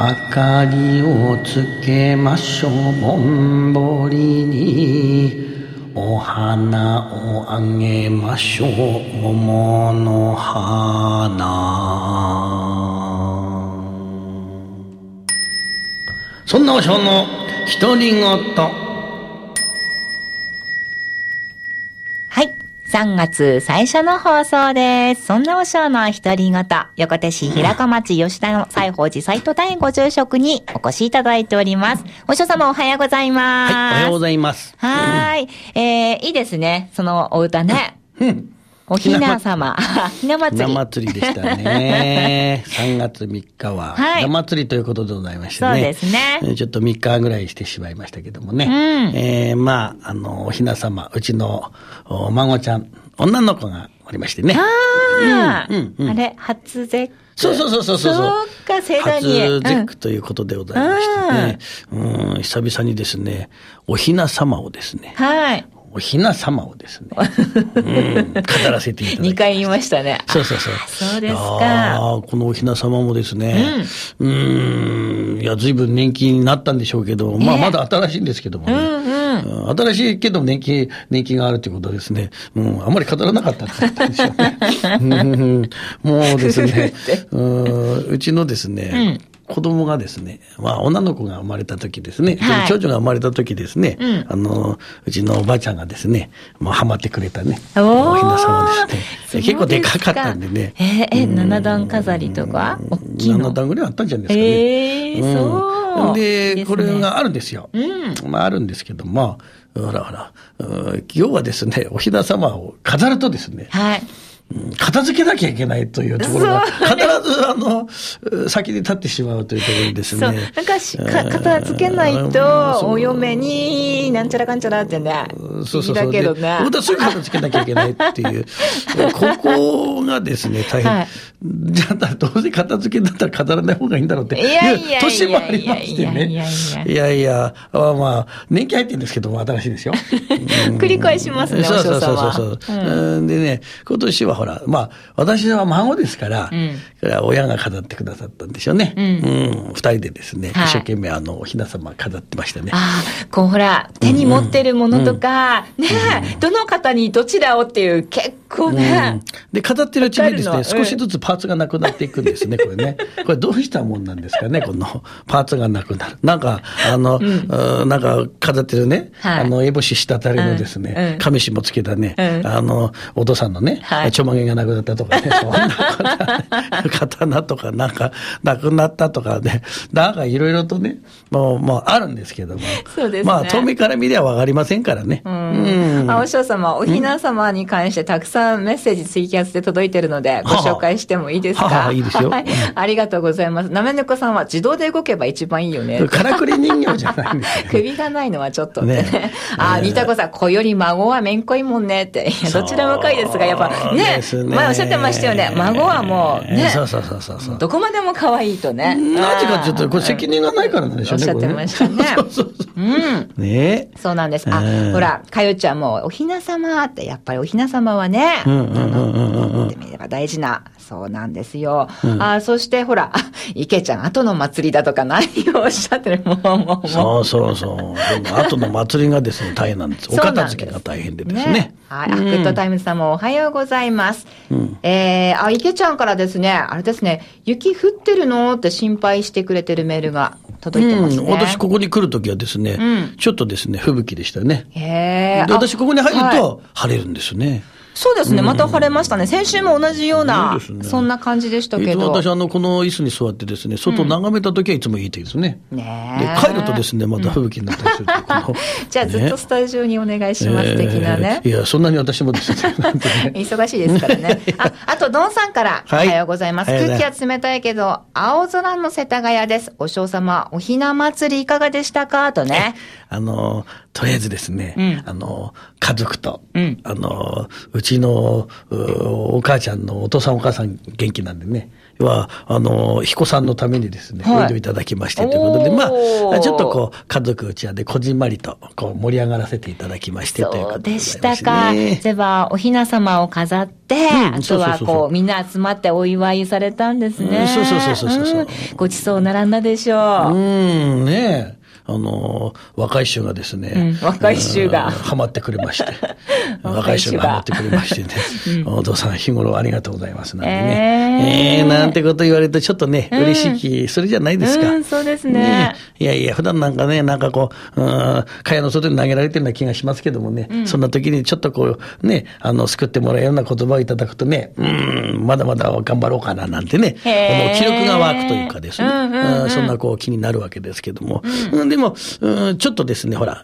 明かりをつけましょうぼんぼりにお花をあげましょう桃の花。そんな和尚の独り言。 はい。3月最初の放送です。そんな和尚の独り言。横手市平子町吉田の西宝寺斎藤大ご住職にお越しいただいております。和尚様おはようございます。 はい、おはようございます。 はい。いいですね。そのお歌ね。おひな様。ひな祭り。 ひな祭りでしたね。3月3日は、ひな祭りということでございましてね。 そうですね。 ちょっと3日ぐらいしてしまいましたけどもね。まあ、おひな様、うちの孫ちゃん、女の子がおりましてね。 あれ、初節句。 そう。 そうか、盛大に。 初節句ということでございましてね。久々にですね、おひな様をですね。 はい。 おひな様をですね、語らせていただきました。 2回言いましたね。 そう。 そうですか。 このおひな様もですね、いや、随分年季になったんでしょうけど、まあ、まだ新しいんですけどもね。新しいけど年季があるということですね。あんまり語らなかったんでしょうね。もうですね、うちのですね、子供がですね、まあ女の子が生まれた時ですね、長女が生まれた時ですね、うちのおばあちゃんがですね、もうハマってくれたね、おひな様ですね。結構でかかったんでね。 7段飾りとか大きいの 7段ぐらいあったんじゃないですかね。 そう。 で、これがあるんですよ。まああるんですけど、まあ、ほら、要はですね、おひな様を飾るとですね、片付けなきゃいけないというところが、必ず先に立ってしまうというところにですね。 片付けないと、お嫁に、なんちゃらかんちゃらってね。 そう。 だけどね。 本当はすぐ片付けなきゃいけないっていう。ここがですね、大変。じゃあ、どうせ片付けだったら飾らない方がいいんだろうって。年もありましてね。いや、まあ、年季入ってるんですけども、新しいですよ。 繰り返しますね、お師匠様。 そう。でね、今年はほら、まあ、私は孫ですから、親が飾ってくださったんでしょうね。二人でですね、一生懸命おひな様飾ってましたね。 こうほら、手に持ってるものとか、ね、どの方にどちらをっていう結構ね。 で、飾ってるうちにですね、少しずつパーツがなくなっていくんですね、これね。これどうしたもんなんですかね、このパーツがなくなる。なんか飾ってるね、烏帽子したたりのですね、亀子もつけたね、お父さんのね、ちょまげがなくなったとかね、そんな刀とかなんかなくなったとかね、なんかいろいろとね、もうあるんですけども。 そうですね。 まあ、遠目から見ればわかりませんからね。 お師匠様、おひな様に関してたくさんメッセージツイキャスで届いてるので、ご紹介してもいいですか？ いいですよ。 ありがとうございます。なめねこさんは自動で動けば一番いいよね。 からくり人形じゃないんですよ。 首がないのはちょっとね。新田子さん、子より孫はめんこいもんねって。どちらも若いですが、やっぱね、前おっしゃってましたよね。孫はもうね、 そう。 どこまでも可愛いとね。 なぜかちょっと、これ責任がないからなんでしょうね。 おっしゃってましたね。 ね。 そうなんです。ほら、かよちゃんもおひな様って、やっぱりおひな様はね、持ってみれば大事な、そうなんですよ。そしてほら、池ちゃん、後の祭りだとか何をおっしゃってる、もう。 そう。後の祭りがですね、大変なんです。お片付けが大変でですね。 はい。グッドタイムズさんもおはようございます。池ちゃんからですね、あれですね、雪降ってるのって心配してくれてるメールが届いてますね。 私ここに来るときはですね、ちょっとですね、吹雪でしたね。で、私ここに入ると晴れるんですね。 そうですね。また晴れましたね。先週も同じような、そんな感じでしたけど。 私この椅子に座ってですね、外を眺めたときはいつもいい天気ですね。で、帰るとですね、また吹雪になったりするじゃあずっとスタジオにお願いします、的なね。 いや、そんなに私もですね。 忙しいですからね。あと、ドンさんから、おはようございます。空気は冷たいけど、青空の世田谷です。お嬢様、おひな祭りいかがでしたかとね。 とりあえずですね、家族と、うちのお母ちゃんのお父さんお母さん元気なんでね、 は、彦さんのためにですね、おいでいただきましてということで、ちょっとこう、家族うちわでこじんまりと、こう、盛り上がらせていただきまして、ということでございますね。 そうでしたか。では、お雛様を飾って、あとはこう、みんな集まってお祝いされたんですね。 そう。 ごちそう並んだでしょう。 ねえ。若い衆がですね、 若い衆がハマってくれまして、若い衆がハマってくれましてね、お父さん日頃ありがとうございますなんてね、なんてこと言われるとちょっとね、嬉しい気するじゃないですか。 そうですね。 いや、普段なんかね、なんかこう、蚊帳の外に投げられてるような気がしますけどもね、そんな時にちょっとこう、ね、救ってもらえるような言葉をいただくとね、まだまだ頑張ろうかななんてね、気力が湧くというかですね、そんなこう気になるわけですけども、でも、ちょっとですね、ほら、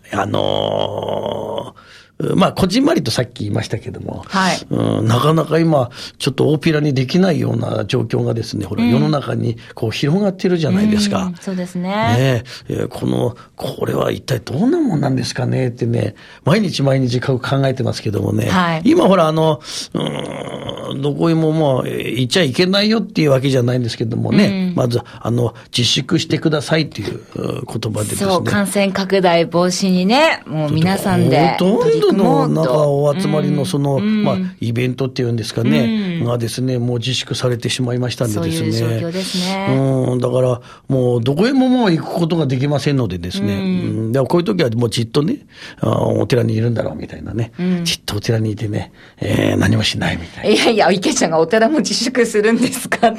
こじんまりとさっき言いましたけども、なかなか今、ちょっと大っぴらにできないような状況がですね、ほら、世の中にこう広がってるじゃないですか。 そうですね。 これは一体どんなもんなんですかねってね、毎日考えてますけどもね、今ほら、どこへも行っちゃいけないよっていうわけじゃないんですけどもね、まず、自粛してくださいっていう言葉でですね。 そう、感染拡大防止にね、もう皆さんで。 ほとんどの中お集まりのイベントっていうんですかね、がですね、もう自粛されてしまいましたんでですね。 そういう状況ですね。 だから、もうどこへももう行くことができませんのでですね、でもこういう時はもうじっとね、お寺にいるんだろうみたいなね、じっとお寺にいてね、何もしないみたいな。 いや、池ちゃんがお寺も自粛するんですかって。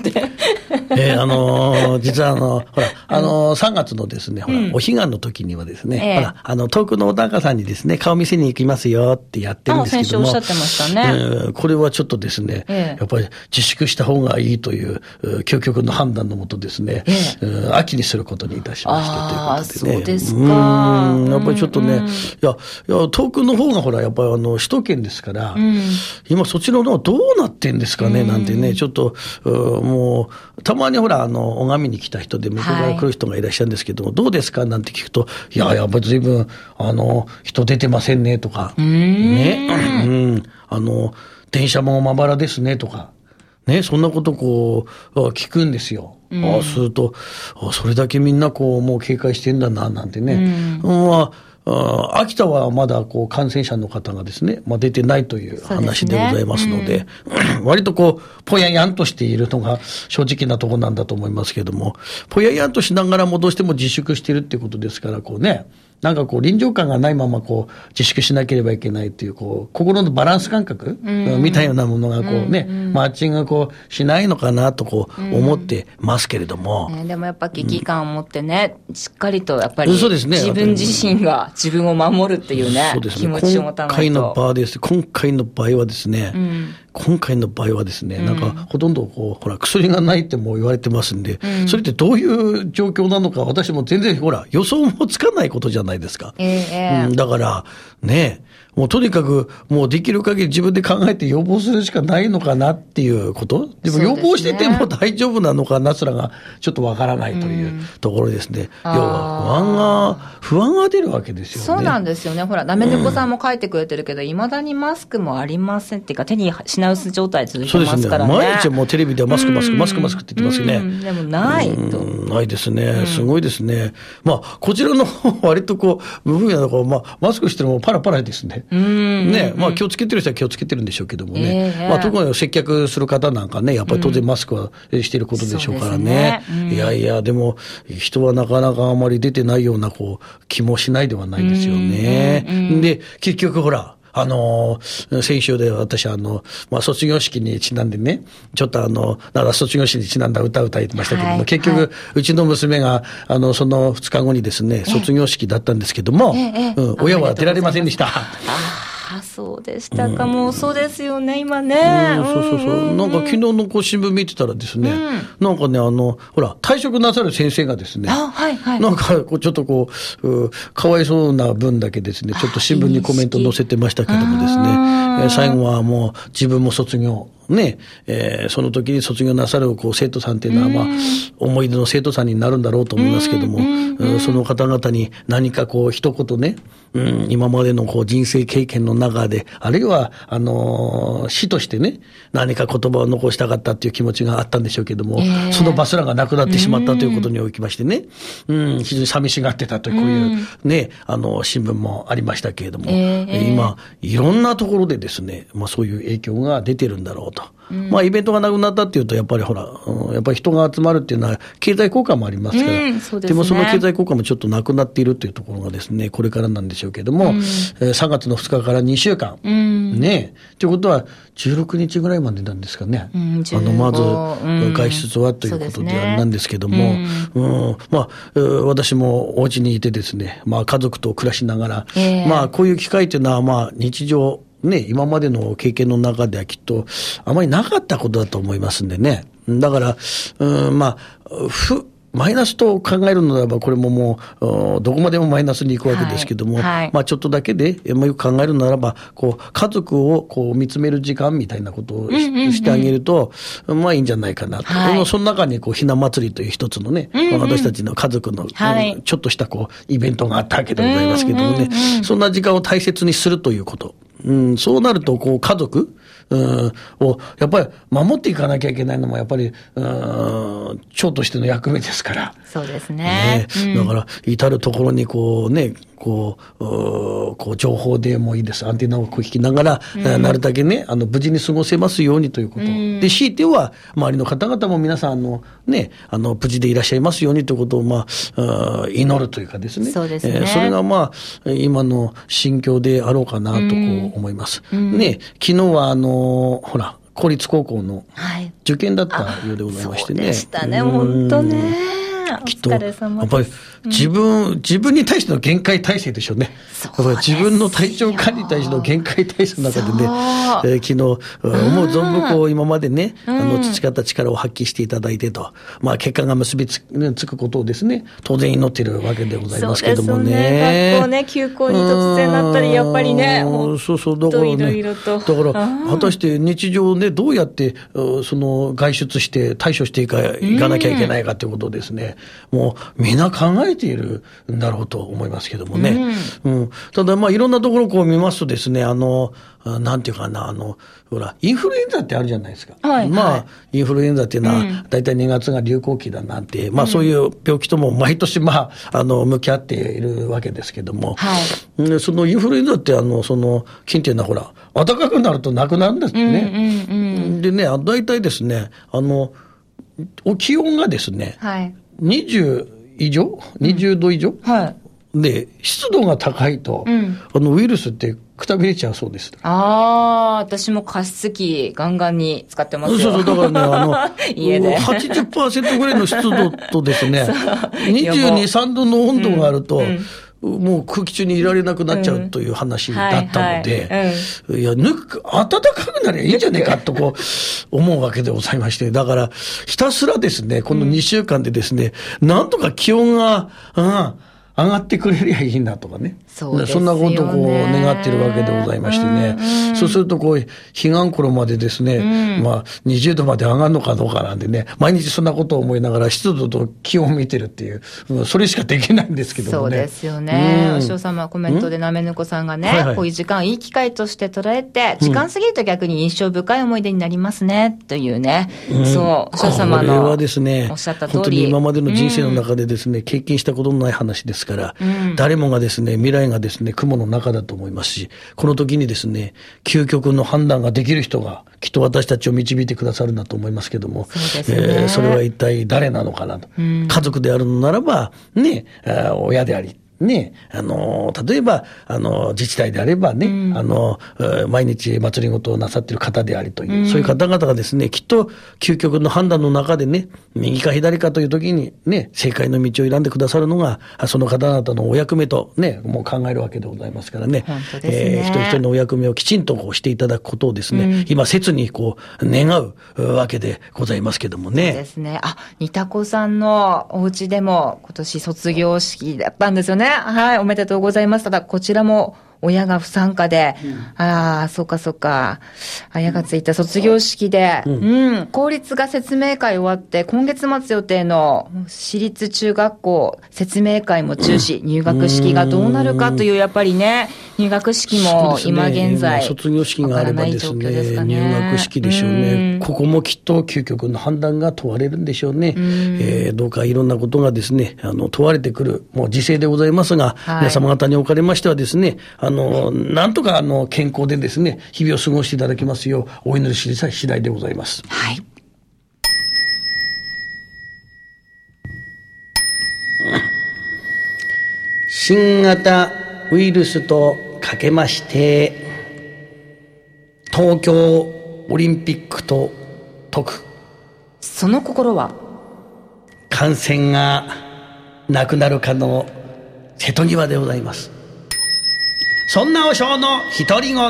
実はほら、3月のですね、ほら、お彼岸の時にはですね、ほら、遠くのお高さんにですね、顔見せに行きますよってやってるんですけども。 先週おっしゃってましたね。 これはちょっとですね、やっぱり自粛した方がいいという、究極の判断のもとですね、秋にすることにいたしましてということでね。 そうですか。 やっぱりちょっとね、いや、遠くの方がほら、やっぱり首都圏ですから、今そっちの方どうなってんですかね、なんてね、ちょっと、もう、たまにほら、拝みに来た人で、向こうから来る人がいらっしゃるんですけども、どうですかなんて聞くと、いや、やっぱり随分、人出てませんね、とか、ね、電車もまばらですね、とか、ね、そんなことこう、聞くんですよ。すると、それだけみんなこう、もう警戒してんだな、なんてね。秋田はまだこう感染者の方がですね、出てないという話でございますので、割とこう、ぽややんとしているのが正直なところなんだと思いますけども、ぽややんとしながらもどうしても自粛しているっていうことですから、こうね、なんかこう臨場感がないままこう自粛しなければいけないっていうこう心のバランス感覚みたいなものがこうね、マッチングこうしないのかなとこう思ってますけれども、 でもやっぱ危機感を持ってね、しっかりとやっぱり自分自身が自分を守るっていうね、気持ちを持たないと。今回の場合はですね、なんかほとんどこうほら薬がないってもう言われてますんで、それってどういう状況なのか私も全然ほら予想もつかないことじゃないですか。だからね、もうとにかくもうできる限り自分で考えて予防するしかないのかなっていうこと。でも予防してても大丈夫なのかなすらがちょっとわからないというところですね。要は不安が出るわけですよね。 そうなんですよね。ほらなめ猫さんも書いてくれてるけど、未だにマスクもありませんっていうか手に品薄状態続いてますからね。 そうですね。毎日もうテレビではマスクって言ってますよね。 でもないと。 ないですね。すごいですね。こちらの割とこう無分野のこうマスクしてるのもパラパラですね。ね、気をつけてる人は気をつけてるんでしょうけどもね。特に接客する方なんかね、やっぱり当然マスクはしてることでしょうからね。いや、でも人はなかなかあまり出てないようなこう気もしないではないですよね。で、結局ほら、先週で私卒業式にちなんでね、ちょっとなんか卒業式にちなんだ歌歌ってましたけども、結局、うちの娘が、その2日後にですね、卒業式だったんですけども、親は出られませんでした。 そうでしたか。もうそうですよね、今ね。 そう。なんか昨日のこう新聞見てたらですね、なんかね、ほら、退職なさる先生がですね、なんかこうちょっとこう、かわいそうな分だけですね、ちょっと新聞にコメント載せてましたけどもですね、最後はもう自分も卒業。 ね、その時に卒業なさる生徒さんっていうのは、まあ、思い出の生徒さんになるんだろうと思いますけども、その方々に何か一言ね、今までの人生経験の中で、あるいは、詩としてね、何か言葉を残したかったっていう気持ちがあったんでしょうけども、その場すらがなくなってしまったということにおきましてね、非常に寂しがってたという、こういうね、新聞もありましたけれども、今、いろんなところでですね、まあそういう影響が出てるんだろうと。まあイベントがなくなったっていうと、やっぱりやっぱり人が集まるっていうのは経済効果もありますから、 そうですね、 でもその経済効果もちょっとなくなっているというところがですね、これからなんでしょうけども、3月の2日から2週間、ね、ということは16日ぐらいまでなんですかね。まず、外出はということであれなんですけども、まあ、私もお家にいてですね、まあ家族と暮らしながら、まあこういう機会というのはまあ日常、ね、今までの経験の中ではきっとあまりなかったことだと思いますんでね。だから、まあ、マイナスと考えるのならば、これももう、どこまでもマイナスに行くわけですけども、まあちょっとだけで、よく考えるならば、家族を見つめる時間みたいなことをしてあげると、まあいいんじゃないかなと。その中にひな祭りという一つのね、私たちの家族の、ちょっとしたイベントがあったわけでございますけどもね、そんな時間を大切にするということ。そうなると、家族、を、やっぱり守っていかなきゃいけないのも、やっぱり、長としての役目ですから。 そうですね。 だから、至るところにね、情報でもいいです。アンテナを引きながら、なるだけね、無事に過ごせますようにということ。で、強いては、周りの方々も皆さん、ね、無事でいらっしゃいますようにということを、まあ、祈るというかですね。 そうですね。 それが、まあ、今の心境であろうかなと思います。ね、昨日は、ほら、公立高校の受験だったようでございましてね。 そうでしたね、本当ね。 きっと、やっぱり自分に対しての限界体制でしょうね。やっぱり自分の体調管理に対しての限界体制の中でね、昨日、思う存分今までね、培った力を発揮していただいてと、まあ結果が結びつくことをですね、当然祈っているわけでございますけどもね。 そうですね。学校ね、休校に突然なったり、やっぱりね、 だからね、だから果たして日常ね、どうやって外出して対処していかなきゃいけないかということをですね、もうみんな考えているんだろうと思いますけどもね。ただまあいろんなところを見ますとですね、なんていうかな、ほら、インフルエンザってあるじゃないですか。まあ、インフルエンザっていうのは、だいたい2月が流行期だなんて、まあそういう病気とも毎年まあ、向き合っているわけですけども、そのインフルエンザって菌っていうのはほら、暖かくなるとなくなるんですね。でね、だいたいですね、気温がですね、20度以上、で、湿度が高いと、ウイルスってくたびれちゃうそうです。 私も加湿器ガンガンに使ってますよ。 そう、だからね、 家で。 80% ぐらいの湿度とですね、22、3度の温度があると、もう空気中にいられなくなっちゃうという話だったので、いや、暖かくなりゃいいんじゃねえかと思うわけでございまして、だからひたすらですね、この2週間でですね、なんとか気温が、上がってくれりゃいいなとかね。そんなことを願ってるわけでございましてね。そうすると彼岸頃までですね、まあ20度まで上がるのかどうかなんでね、毎日そんなことを思いながら湿度と気温を見てるっていう、それしかできないんですけどもね。 そうですよね。お嬢様コメントでなめぬこさんがね、こういう時間いい機会として捉えて、時間過ぎると逆に印象深い思い出になりますね、というね。そう、お嬢様のおっしゃった通り。 本当に今までの人生の中でですね、経験したことのない話ですから、誰もがですね、未来がですね、雲の中だと思いますし、この時にですね、究極の判断ができる人がきっと私たちを導いてくださるんだと思いますけども、それは一体誰なのかなと。家族であるのならば、ね、親であり、ね、例えば、自治体であればね、毎日祭りごとをなさっている方でありという、そういう方々がですね、きっと究極の判断の中でね、右か左かという時にね、正解の道を選んでくださるのが、その方々のお役目とね、もう考えるわけでございますからね。 本当ですね。 一人一人のお役目をきちんとしていただくことをですね、今切に願うわけでございますけどもね。 そうですね。にたこさんのお家でも今年卒業式だったんですよね。はい、おめでとうございます。ただ、こちらも親が不参加で、そうかそうか。親がついた卒業式で、公立が説明会終わって、今月末予定の私立中学校説明会も中止、入学式がどうなるかという、やっぱりね、入学式も今現在、 卒業式があればですね、入学式でしょうね。ここもきっと究極の判断が問われるんでしょうね。どうかいろんなことがですね、問われてくる、もう時勢でございますが、皆様方におかれましてはですね、なんとか健康でですね、日々を過ごしていただきますよう、お祈りし次第でございます。 はい。 新型ウイルスとかけまして、東京オリンピックと解く。 その心は、 感染がなくなるかの瀬戸際でございます。そんな和尚の独り言。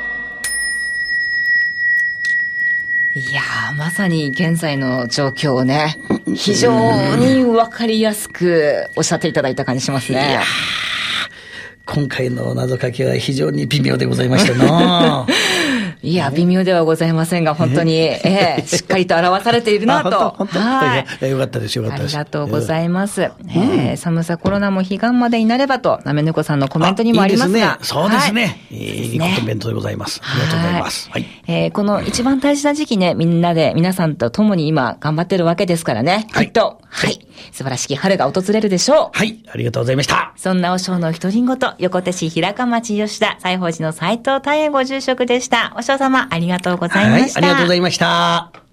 いやー、まさに現在の状況をね、非常にわかりやすくおっしゃっていただいた感じしますね。 いや今回の謎かけは非常に微妙でございましたな。 いや、微妙ではございませんが、本当に、しっかりと表されているなと。 本当はい。よかったです、よかったです。 ありがとうございます。寒さコロナも彼岸までになればと、なめぬこさんのコメントにもありますが。 いいですね。そうですね。いいコメントでございます。ありがとうございます。はい。 この一番大事な時期ね、みんなで、皆さんと共に今頑張ってるわけですからね。きっと、はい。素晴らしき春が訪れるでしょう。 はい。ありがとうございました。 そんな和尚の独り言、横手市平川町吉田、西宝寺の斉藤太栄ご住職でした。和尚様、ありがとうございました。 はい、ありがとうございました。